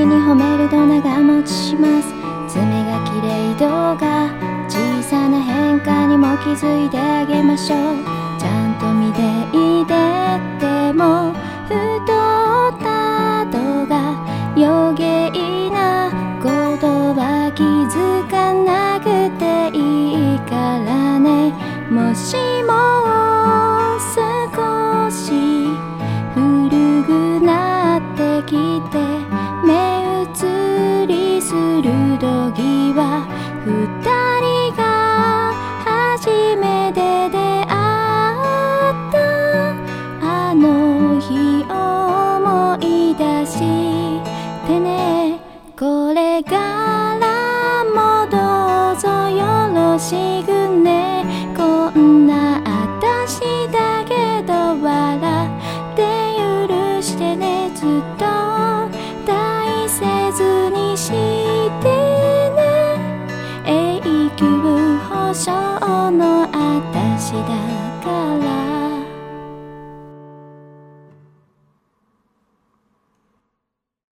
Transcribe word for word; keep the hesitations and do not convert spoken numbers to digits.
に褒めると長持ちします。爪が綺麗動画、小さな変化にも気づいてあげましょう。ちゃんと見ていてっても太った動画、余計なことは気づかなくていいからね。もしも少し古くなってきて目移りする時は、二人が初めて出会ったあの日思い出してね。これからもどうぞよろしくね。こんな私だけど笑って許してね。ずっと大切にしてね。永久保証の私だ。